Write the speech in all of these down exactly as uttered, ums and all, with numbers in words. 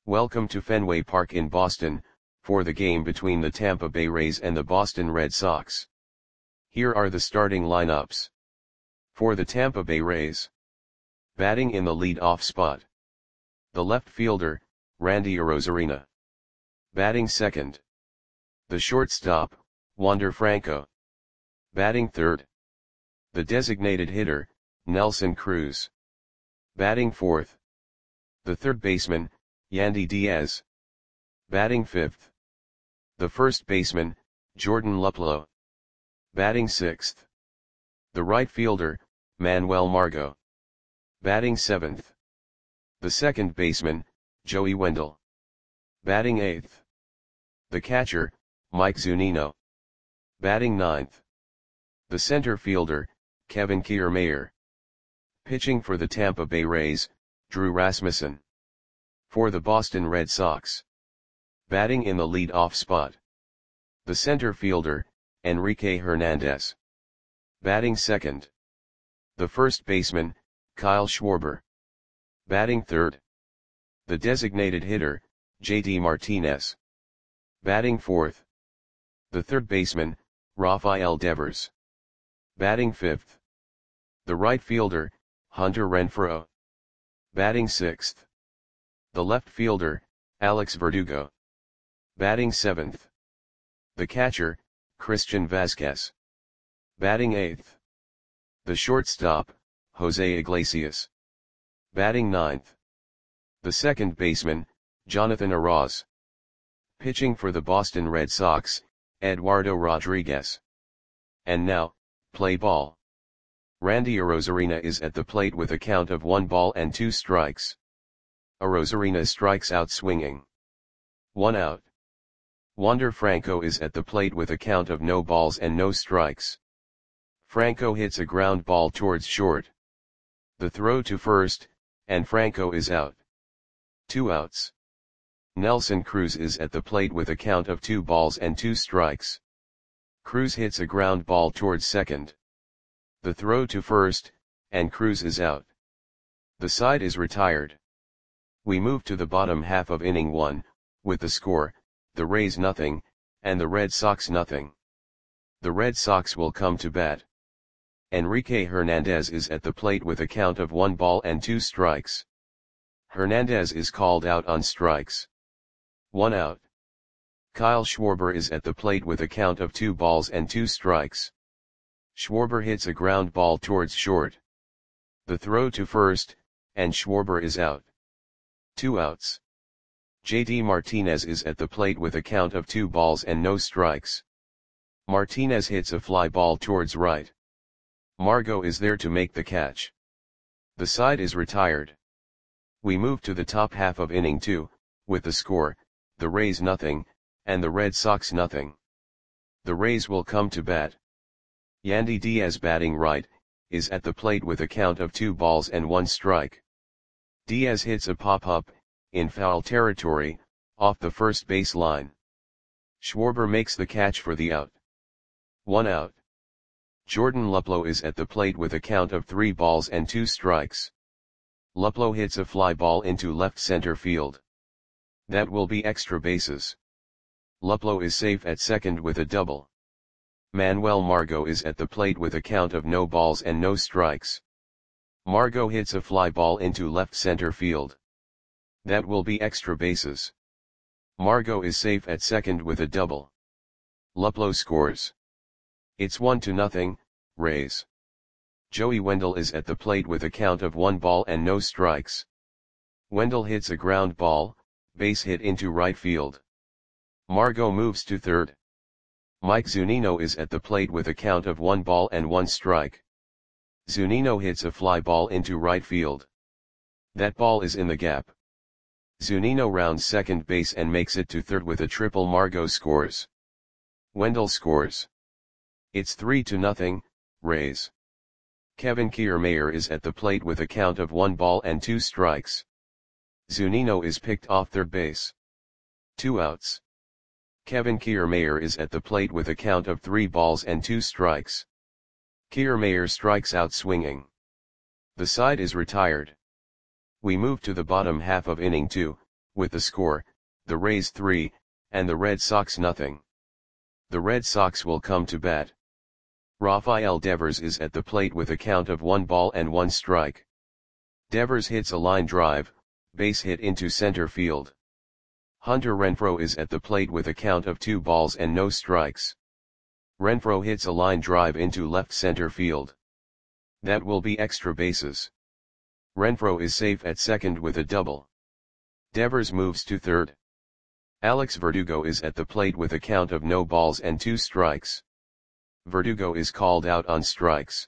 Welcome to Fenway Park in Boston, for the game between the Tampa Bay Rays and the Boston Red Sox. Here are the starting lineups. For the Tampa Bay Rays. Batting in the lead-off spot. The left fielder, Randy Arozarena. Batting second. The shortstop, Wander Franco. Batting third. The designated hitter, Nelson Cruz. Batting fourth. The third baseman, Yandy Diaz. Batting fifth. The first baseman, Jordan Luplow. Batting sixth. The right fielder, Manuel Margot. Batting seventh. The second baseman, Joey Wendle. Batting eighth. The catcher, Mike Zunino. Batting ninth. The center fielder, Kevin Kiermaier. Pitching for the Tampa Bay Rays, Drew Rasmussen. For the Boston Red Sox. Batting in the lead-off spot. The center fielder, Enrique Hernandez. Batting second. The first baseman, Kyle Schwarber. Batting third. The designated hitter, J D Martinez. Batting fourth. The third baseman, Rafael Devers. Batting fifth. The right fielder, Hunter Renfroe. Batting sixth. The left fielder, Alex Verdugo. Batting seventh. The catcher, Christian Vazquez. Batting eighth. The shortstop, Jose Iglesias. Batting ninth. The second baseman, Jonathan Arauz. Pitching for the Boston Red Sox, Eduardo Rodriguez. And now, play ball. Randy Arozarena is at the plate with a count of one ball and two strikes. Arozarena strikes out swinging. One out. Wander Franco is at the plate with a count of no balls and no strikes. Franco hits a ground ball towards short. The throw to first, and Franco is out. Two outs. Nelson Cruz is at the plate with a count of two balls and two strikes. Cruz hits a ground ball towards second. The throw to first, and Cruz is out. The side is retired. We move to the bottom half of inning one, with the score, the Rays nothing, and the Red Sox nothing. The Red Sox will come to bat. Enrique Hernandez is at the plate with a count of one ball and two strikes. Hernandez is called out on strikes. One out. Kyle Schwarber is at the plate with a count of two balls and two strikes. Schwarber hits a ground ball towards short. The throw to first, and Schwarber is out. Two outs. J D Martinez is at the plate with a count of two balls and no strikes. Martinez hits a fly ball towards right. Margot is there to make the catch. The side is retired. We move to the top half of inning two, with the score, the Rays nothing, and the Red Sox nothing. The Rays will come to bat. Yandy Diaz batting right, is at the plate with a count of two balls and one strike. Diaz hits a pop-up, in foul territory, off the first base line. Schwarber makes the catch for the out. One out. Jordan Luplow is at the plate with a count of three balls and two strikes. Luplow hits a fly ball into left center field. That will be extra bases. Luplow is safe at second with a double. Manuel Margot is at the plate with a count of no balls and no strikes. Margot hits a fly ball into left center field. That will be extra bases. Margot is safe at second with a double. Luplow scores. It's one to nothing, Rays. Joey Wendle is at the plate with a count of one ball and no strikes. Wendle hits a ground ball, base hit into right field. Margot moves to third. Mike Zunino is at the plate with a count of one ball and one strike. Zunino hits a fly ball into right field. That ball is in the gap. Zunino rounds second base and makes it to third with a triple. Margot scores. Wendle scores. It's three to nothing, Rays. Kevin Kiermaier is at the plate with a count of one ball and two strikes. Zunino is picked off third base. Two outs. Kevin Kiermaier is at the plate with a count of three balls and two strikes. Kiermaier strikes out swinging. The side is retired. We move to the bottom half of inning two, with the score, the Rays three, and the Red Sox nothing. The Red Sox will come to bat. Rafael Devers is at the plate with a count of one ball and one strike. Devers hits a line drive, base hit into center field. Hunter Renfroe is at the plate with a count of two balls and no strikes. Renfroe hits a line drive into left center field. That will be extra bases. Renfroe is safe at second with a double. Devers moves to third. Alex Verdugo is at the plate with a count of no balls and two strikes. Verdugo is called out on strikes.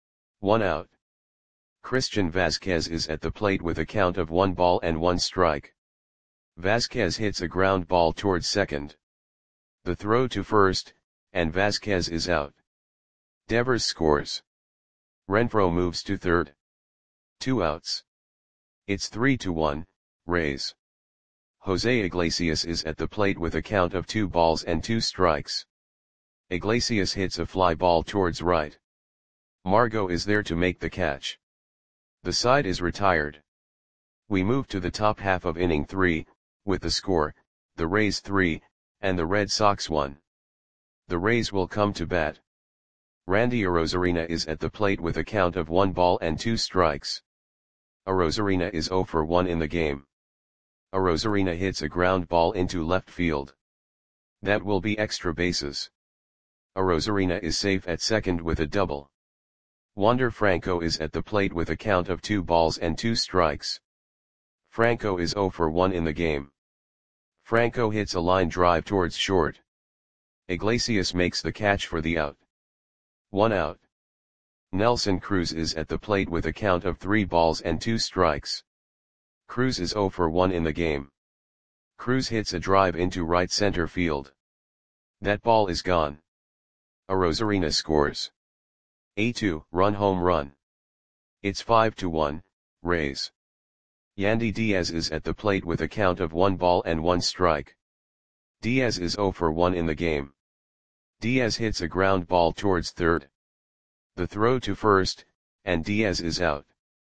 One out. Christian Vasquez is at the plate with a count of one ball and one strike. Vasquez hits a ground ball towards second. The throw to first, and Vasquez is out. Devers scores. Renfroe moves to third. Two outs. It's three to one, Rays. Jose Iglesias is at the plate with a count of two balls and two strikes. Iglesias hits a fly ball towards right. Margot is there to make the catch. The side is retired. We move to the top half of inning three, with the score, the Rays three, and the Red Sox one. The Rays will come to bat. Randy Arozarena is at the plate with a count of one ball and two strikes. Arozarena is zero for one in the game. Arozarena hits a ground ball into left field. That will be extra bases. Arozarena is safe at second with a double. Wander Franco is at the plate with a count of two balls and two strikes. Franco is zero for one in the game. Franco hits a line drive towards short. Iglesias makes the catch for the out. One out. Nelson Cruz is at the plate with a count of three balls and two strikes. Cruz is zero for one in the game. Cruz hits a drive into right center field. That ball is gone. Arozarena scores. A two run home run. It's five to one, Rays. Yandy Diaz is at the plate with a count of one ball and one strike. Diaz is zero for one in the game. Diaz hits a ground ball towards third. The throw to first, and Diaz is out.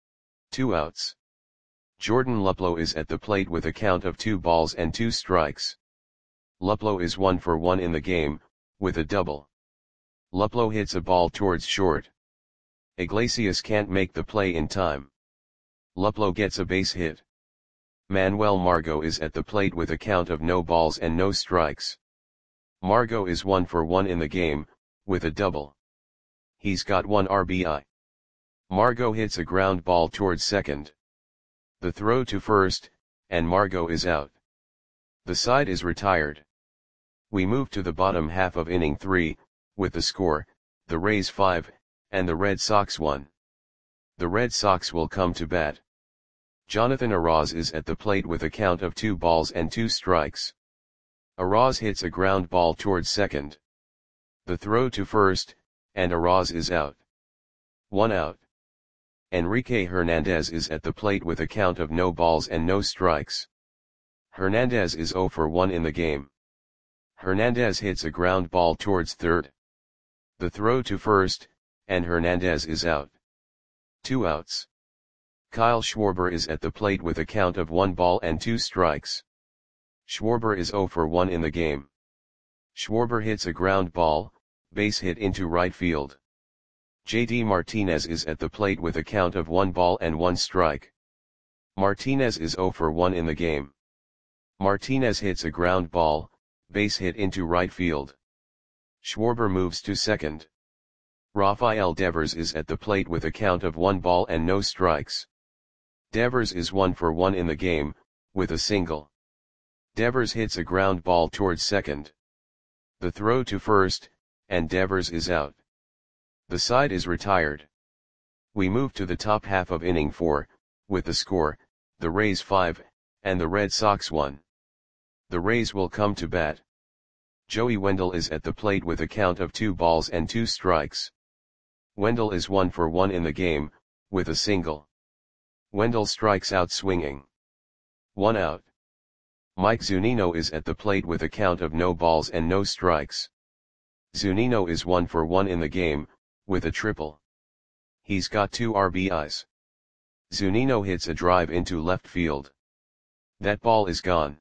Two outs. Jordan Luplow is at the plate with a count of two balls and two strikes. Luplow is one for one in the game, with a double. Luplow hits a ball towards short. Iglesias can't make the play in time. Luplow gets a base hit. Manuel Margot is at the plate with a count of no balls and no strikes. Margot is one for one in the game, with a double. He's got one R B I. Margot hits a ground ball towards second. The throw to first, and Margot is out. The side is retired. We move to the bottom half of inning three, with the score, the Rays five, and the Red Sox one. The Red Sox will come to bat. Jonathan Araz is at the plate with a count of two balls and two strikes. Araz hits a ground ball towards second. The throw to first, and Araz is out. One out. Enrique Hernandez is at the plate with a count of no balls and no strikes. Hernandez is zero for one in the game. Hernandez hits a ground ball towards third. The throw to first, and Hernandez is out. Two outs. Kyle Schwarber is at the plate with a count of one ball and two strikes. Schwarber is zero for one in the game. Schwarber hits a ground ball, base hit into right field. J D Martinez is at the plate with a count of one ball and one strike. Martinez is zero for one in the game. Martinez hits a ground ball, base hit into right field. Schwarber moves to second. Rafael Devers is at the plate with a count of one ball and no strikes. Devers is one for one in the game, with a single. Devers hits a ground ball towards second. The throw to first, and Devers is out. The side is retired. We move to the top half of inning four, with the score, the Rays five, and the Red Sox one. The Rays will come to bat. Joey Wendell is at the plate with a count of two balls and two strikes. Wendell is one for one in the game, with a single. Wendell strikes out swinging. One out. Mike Zunino is at the plate with a count of no balls and no strikes. Zunino is one for one in the game, with a triple. He's got two R B Is. Zunino hits a drive into left field. That ball is gone.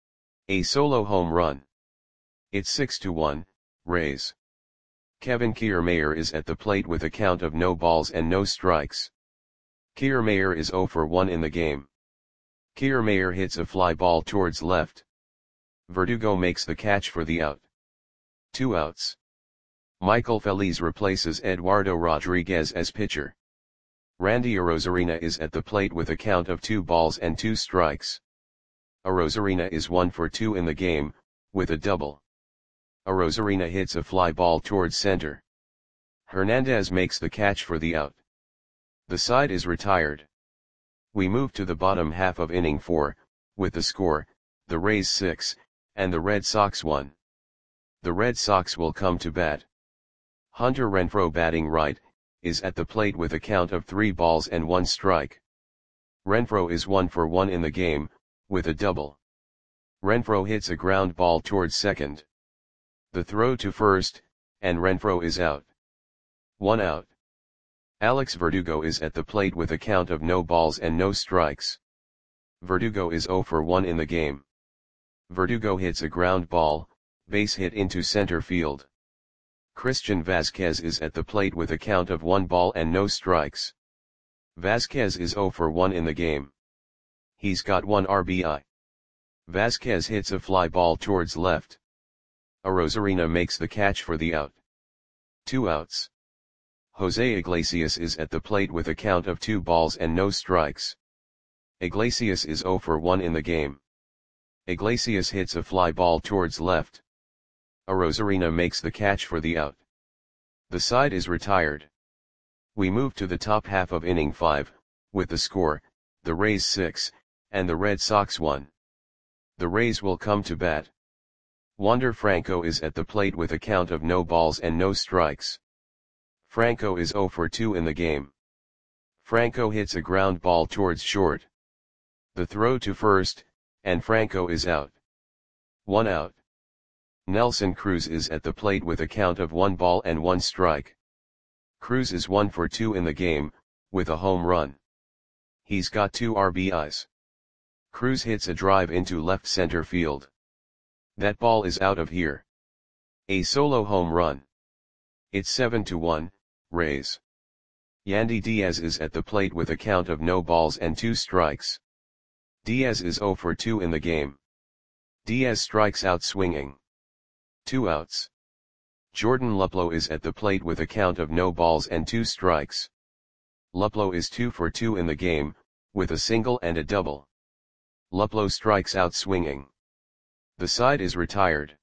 A solo home run. It's six to one, Rays. Kevin Kiermaier is at the plate with a count of no balls and no strikes. Kiermaier is zero for one in the game. Kiermaier hits a fly ball towards left. Verdugo makes the catch for the out. Two outs. Michael Feliz replaces Eduardo Rodriguez as pitcher. Randy Arozarena is at the plate with a count of two balls and two strikes. Arozarena is one for two in the game, with a double. Arozarena hits a fly ball towards center. Hernandez makes the catch for the out. The side is retired. We move to the bottom half of inning four, with the score, the Rays six, and the Red Sox one. The Red Sox will come to bat. Hunter Renfroe, batting right, is at the plate with a count of three balls and one strike. Renfroe is one for one in the game, with a double. Renfroe hits a ground ball towards second. The throw to first, and Renfroe is out. One out. Alex Verdugo is at the plate with a count of no balls and no strikes. Verdugo is zero for one in the game. Verdugo hits a ground ball, base hit into center field. Christian Vasquez is at the plate with a count of one ball and no strikes. Vasquez is zero for one in the game. He's got one R B I. Vasquez hits a fly ball towards left. Arozarena makes the catch for the out. Two outs. Jose Iglesias is at the plate with a count of two balls and no strikes. Iglesias is zero for one in the game. Iglesias hits a fly ball towards left. Arozarena makes the catch for the out. The side is retired. We move to the top half of inning five, with the score, the Rays six, and the Red Sox one. The Rays will come to bat. Wander Franco is at the plate with a count of no balls and no strikes. Franco is zero for two in the game. Franco hits a ground ball towards short. The throw to first, and Franco is out. One out. Nelson Cruz is at the plate with a count of one ball and one strike. Cruz is one for two in the game, with a home run. He's got two R B Is. Cruz hits a drive into left center field. That ball is out of here. A solo home run. It's seven to one, Rays. Yandy Diaz is at the plate with a count of no balls and two strikes. Diaz is zero for two in the game. Diaz strikes out swinging. Two outs. Jordan Luplow is at the plate with a count of no balls and two strikes. Luplow is two for two in the game, with a single and a double. Luplow strikes out swinging. The side is retired.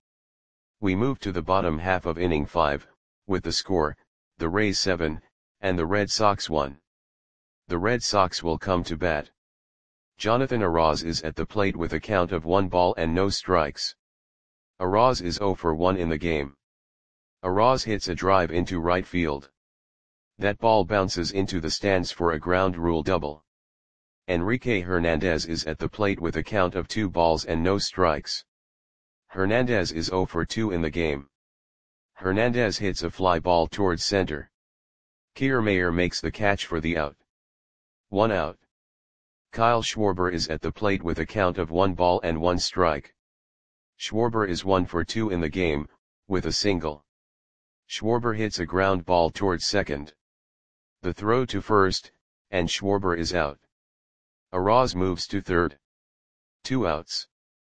We move to the bottom half of inning five, with the score, the Rays seven, and the Red Sox one. The Red Sox will come to bat. Jonathan Araz is at the plate with a count of one ball and no strikes. Araz is zero for one in the game. Araz hits a drive into right field. That ball bounces into the stands for a ground rule double. Enrique Hernandez is at the plate with a count of two balls and no strikes. Hernandez is zero for two in the game. Hernandez hits a fly ball towards center. Kiermaier makes the catch for the out. One out. Kyle Schwarber is at the plate with a count of one ball and one strike. Schwarber is one for two in the game, with a single. Schwarber hits a ground ball towards second. The throw to first, and Schwarber is out. Araz moves to third. Two outs.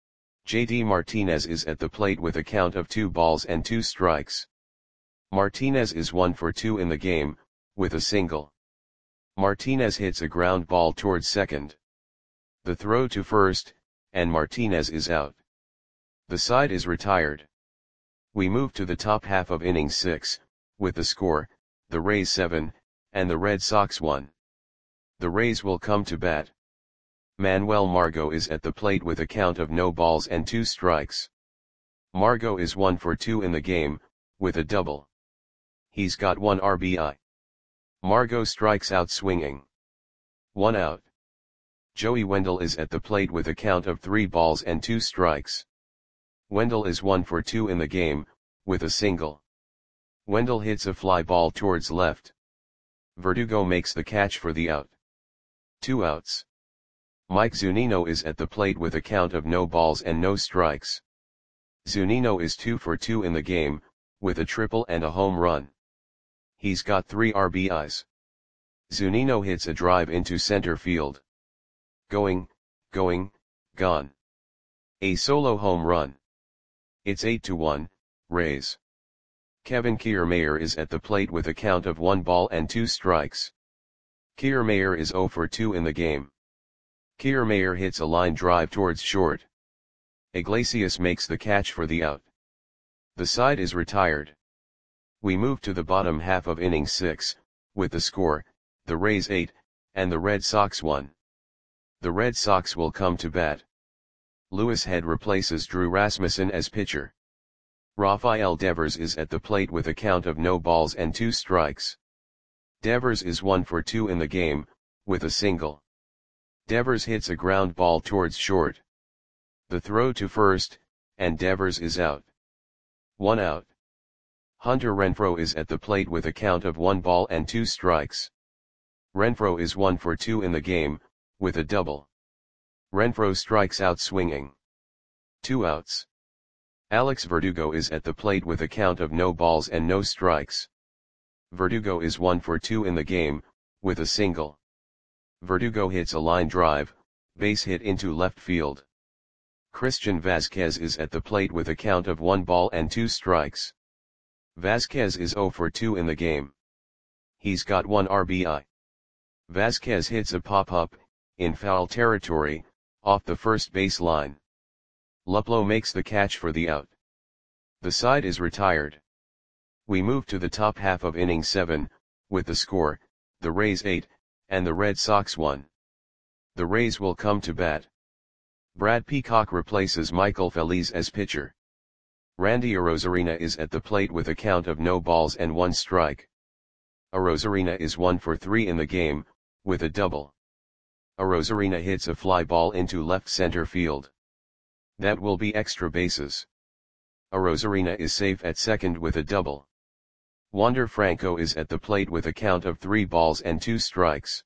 J D Martinez is at the plate with a count of two balls and two strikes. Martinez is one for two in the game, with a single. Martinez hits a ground ball towards second. The throw to first, and Martinez is out. The side is retired. We move to the top half of inning six, with the score, the Rays seven, and the Red Sox one. The Rays will come to bat. Manuel Margot is at the plate with a count of no balls and two strikes. Margot is one for two in the game, with a double. He's got one R B I. Margot strikes out swinging. One out. Joey Wendell is at the plate with a count of three balls and two strikes. Wendell is one for two in the game, with a single. Wendell hits a fly ball towards left. Verdugo makes the catch for the out. Two outs. Mike Zunino is at the plate with a count of no balls and no strikes. Zunino is two for two in the game, with a triple and a home run. He's got three R B Is. Zunino hits a drive into center field. Going, going, gone. A solo home run. It's eight to one, Rays. Kevin Kiermaier is at the plate with a count of one ball and two strikes. Kiermaier is zero for two in the game. Kiermaier hits a line drive towards short. Iglesias makes the catch for the out. The side is retired. We move to the bottom half of inning six, with the score, the Rays eight, and the Red Sox one. The Red Sox will come to bat. Louis Head replaces Drew Rasmussen as pitcher. Rafael Devers is at the plate with a count of no balls and two strikes. Devers is one for two in the game, with a single. Devers hits a ground ball towards short. The throw to first, and Devers is out. One out. Hunter Renfroe is at the plate with a count of one ball and two strikes. Renfroe is one for two in the game, with a double. Renfroe strikes out swinging. Two outs. Alex Verdugo is at the plate with a count of no balls and no strikes. Verdugo is one for two in the game, with a single. Verdugo hits a line drive, base hit into left field. Christian Vazquez is at the plate with a count of one ball and two strikes. Vazquez is zero for two in the game. He's got one R B I. Vazquez hits a pop-up, in foul territory, off the first base line. Luplow makes the catch for the out. The side is retired. We move to the top half of inning seven, with the score, the Rays eight, and the Red Sox one. The Rays will come to bat. Brad Peacock replaces Michael Feliz as pitcher. Randy Arozarena is at the plate with a count of no balls and one strike. Arozarena is one for three in the game, with a double. Arozarena hits a fly ball into left center field. That will be extra bases. Arozarena is safe at second with a double. Wander Franco is at the plate with a count of three balls and two strikes.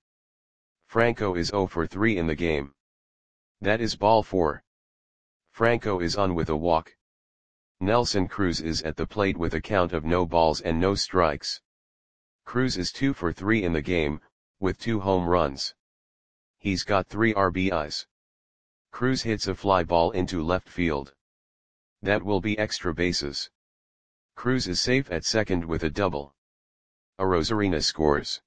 Franco is zero for three in the game. That is ball four. Franco is on with a walk. Nelson Cruz is at the plate with a count of no balls and no strikes. Cruz is two for three in the game, with two home runs. He's got three R B Is. Cruz hits a fly ball into left field. That will be extra bases. Cruz is safe at second with a double. Arozarena scores.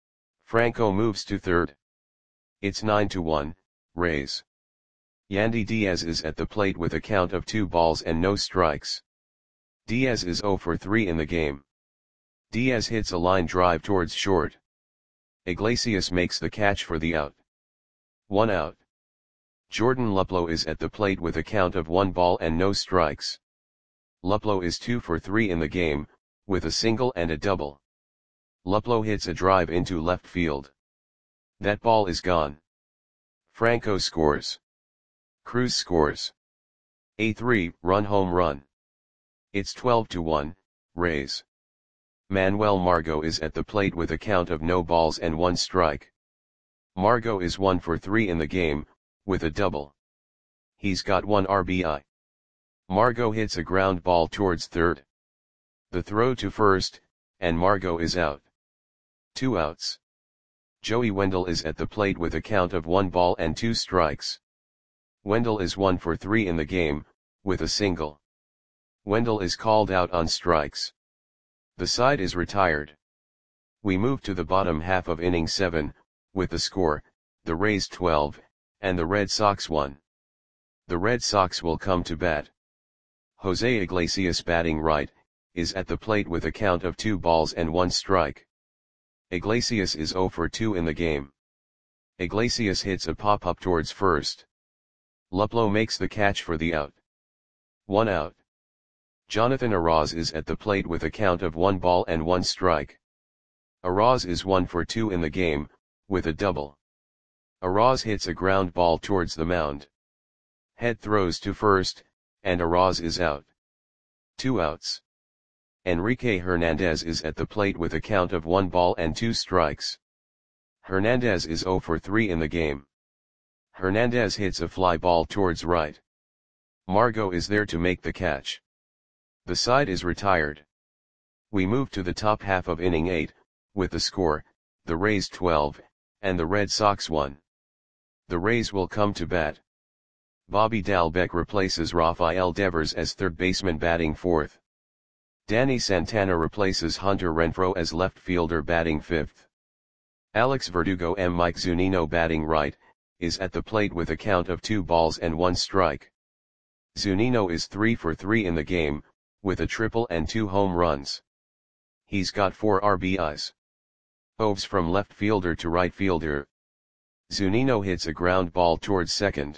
Franco moves to third. It's nine to one, Rays. Yandy Diaz is at the plate with a count of two balls and no strikes. Diaz is zero for three in the game. Diaz hits a line drive towards short. Iglesias makes the catch for the out. One out. Jordan Luplow is at the plate with a count of one ball and no strikes. Luplow is two for three in the game, with a single and a double. Luplow hits a drive into left field. That ball is gone. Franco scores. Cruz scores. A three-run home run. It's twelve to one, Rays. Manuel Margot is at the plate with a count of no balls and one strike. Margot is one for three in the game, with a double. He's got one R B I. Margot hits a ground ball towards third. The throw to first, and Margot is out. Two outs. Joey Wendell is at the plate with a count of one ball and two strikes. Wendell is one for three in the game, with a single. Wendell is called out on strikes. The side is retired. We move to the bottom half of inning seven, with the score, the Rays twelve, and the Red Sox one. The Red Sox will come to bat. Jose Iglesias, batting right, is at the plate with a count of two balls and one strike. Iglesias is zero for two in the game. Iglesias hits a pop-up towards first. Luplow makes the catch for the out. One out. Jonathan Araz is at the plate with a count of one ball and one strike. Araz is one for two in the game, with a double. Araz hits a ground ball towards the mound. Head throws to first, and Araz is out. Two outs. Enrique Hernandez is at the plate with a count of one ball and two strikes. Hernandez is zero for three in the game. Hernandez hits a fly ball towards right. Margot is there to make the catch. The side is retired. We move to the top half of inning eight, with the score, the Rays twelve, and the Red Sox one. The Rays will come to bat. Bobby Dalbec replaces Rafael Devers as third baseman batting fourth. Danny Santana replaces Hunter Renfroe as left fielder batting fifth. Alex Verdugo and Mike Zunino batting right, is at the plate with a count of two balls and one strike. Zunino is three for three in the game, with a triple and two home runs. He's got four R B Is. Oves from left fielder to right fielder. Zunino hits a ground ball towards second.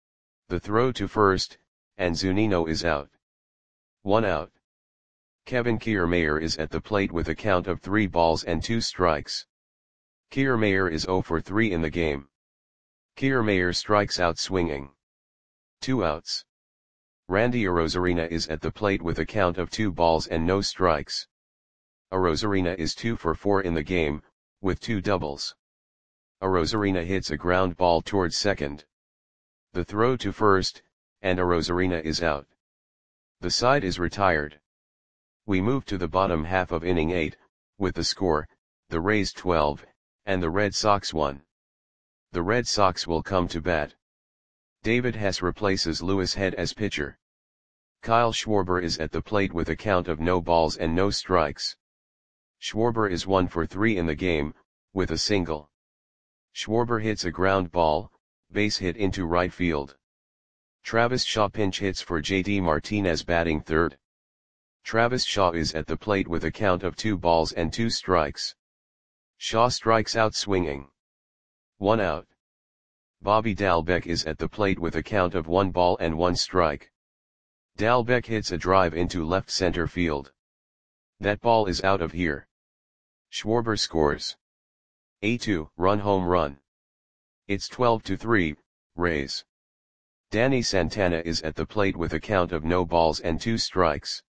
The throw to first, and Zunino is out. One out. Kevin Kiermaier is at the plate with a count of three balls and two strikes. Kiermaier is zero for three in the game. Kiermaier strikes out swinging. Two outs. Randy Arozarena is at the plate with a count of two balls and no strikes. Arozarena is two for four in the game, with two doubles. Arozarena hits a ground ball towards second. The throw to first, and Arozarena is out. The side is retired. We move to the bottom half of inning eight, with the score, the Rays twelve, and the Red Sox one. The Red Sox will come to bat. David Hess replaces Louis Head as pitcher. Kyle Schwarber is at the plate with a count of no balls and no strikes. Schwarber is one for three in the game, with a single. Schwarber hits a ground ball, base hit into right field. Travis Shaw pinch hits for J D Martinez batting third. Travis Shaw is at the plate with a count of two balls and two strikes. Shaw strikes out swinging. One out. Bobby Dalbec is at the plate with a count of one ball and one strike. Dalbec hits a drive into left center field. That ball is out of here. Schwarber scores a two-run home run. It's twelve to three, Rays. Danny Santana is at the plate with a count of no balls and two strikes.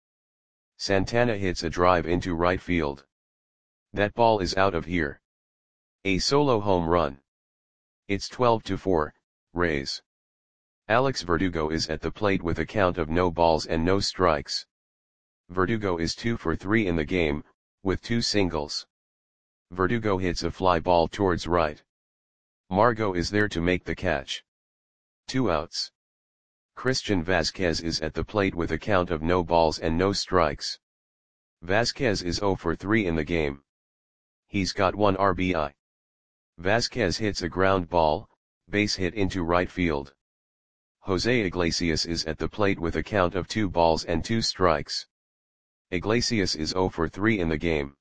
Santana hits a drive into right field. That ball is out of here. A solo home run. It's twelve to four, Rays. Alex Verdugo is at the plate with a count of no balls and no strikes. Verdugo is two for three in the game, with two singles. Verdugo hits a fly ball towards right. Margot is there to make the catch. Two outs. Christian Vasquez is at the plate with a count of no balls and no strikes. Vasquez is zero for three in the game. He's got one R B I. Vasquez hits a ground ball, base hit into right field. Jose Iglesias is at the plate with a count of two balls and two strikes. Iglesias is zero for three in the game.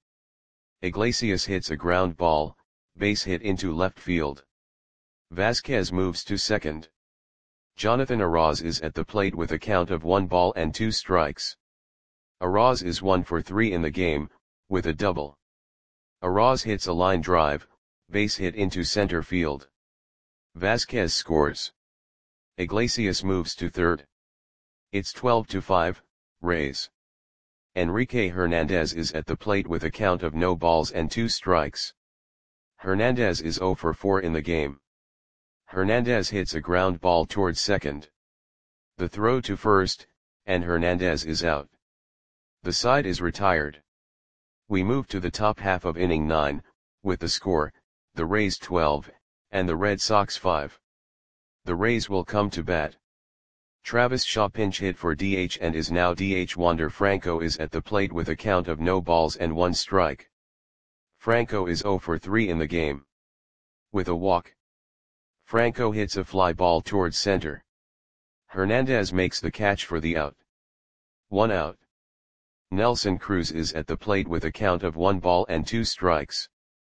Iglesias hits a ground ball, base hit into left field. Vasquez moves to second. Jonathan Araz is at the plate with a count of one ball and two strikes. Araz is one for three in the game, with a double. Araz hits a line drive, base hit into center field. Vasquez scores. Iglesias moves to third. It's twelve to five, Rays. Enrique Hernandez is at the plate with a count of no balls and two strikes. Hernandez is zero for four in the game. Hernandez hits a ground ball towards second. The throw to first, and Hernandez is out. The side is retired. We move to the top half of inning nine, with the score, the Rays twelve, and the Red Sox five. The Rays will come to bat. Travis Shaw pinch hit for D H and is now D H. Wander Franco is at the plate with a count of no balls and one strike. Franco is zero for three in the game. With a walk. Franco hits a fly ball towards center. Hernandez makes the catch for the out. One out. Nelson Cruz is at the plate with a count of one ball and two strikes.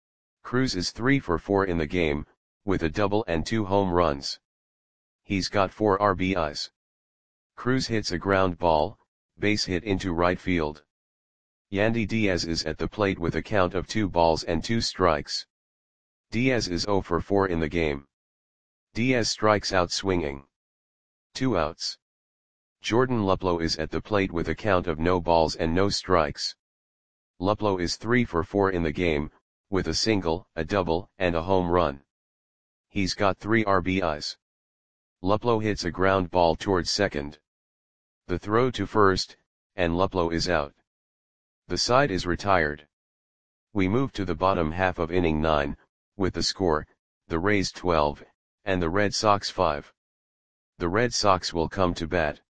Cruz is three for four in the game, with a double and two home runs. He's got four R B Is. Cruz hits a ground ball, base hit into right field. Yandy Diaz is at the plate with a count of two balls and two strikes. Diaz is zero for four in the game. Diaz strikes out swinging. Two outs. Jordan Luplow is at the plate with a count of no balls and no strikes. Luplow is three for four in the game, with a single, a double, and a home run. He's got three R B Is. Luplow hits a ground ball towards second. The throw to first, and Luplow is out. The side is retired. We move to the bottom half of inning nine, with the score, the Rays twelve, and the Red Sox five. The Red Sox will come to bat.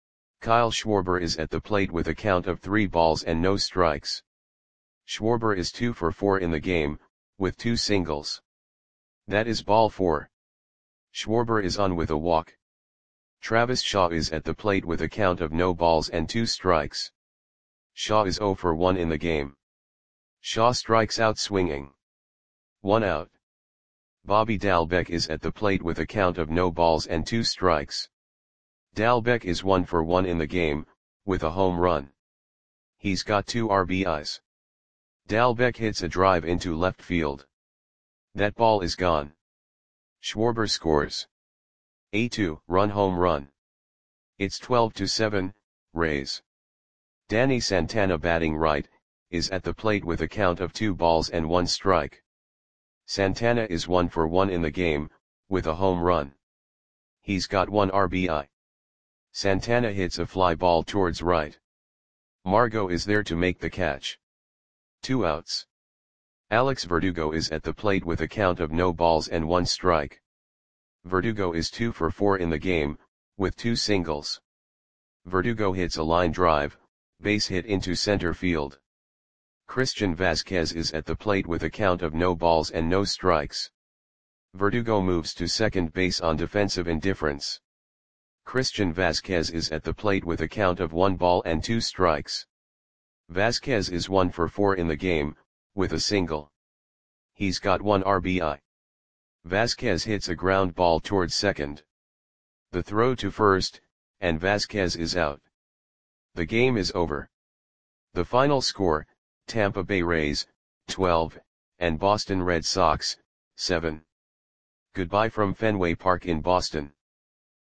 Kyle Schwarber is at the plate with a count of three balls and no strikes. Schwarber is two for four in the game, with two singles. That is ball four. Schwarber is on with a walk. Travis Shaw is at the plate with a count of no balls and two strikes. Shaw is zero for one in the game. Shaw strikes out swinging. One out. Bobby Dalbec is at the plate with a count of no balls and two strikes. Dalbec is one for one in the game, with a home run. He's got two R B Is. Dalbec hits a drive into left field. That ball is gone. Schwarber scores a two-run home run. It's twelve to seven, Rays. Danny Santana, batting right, is at the plate with a count of two balls and one strike. Santana is one for one in the game, with a home run. He's got one R B I. Santana hits a fly ball towards right. Margot is there to make the catch. Two outs. Alex Verdugo is at the plate with a count of no balls and one strike. Verdugo is two for four in the game, with two singles. Verdugo hits a line drive, base hit into center field. Christian Vasquez is at the plate with a count of no balls and no strikes. Verdugo moves to second base on defensive indifference. Christian Vasquez is at the plate with a count of one ball and two strikes. Vasquez is one for four in the game, with a single. He's got one R B I. Vasquez hits a ground ball towards second. The throw to first, and Vasquez is out. The game is over. The final score, Tampa Bay Rays, twelve, and Boston Red Sox, seven. Goodbye from Fenway Park in Boston.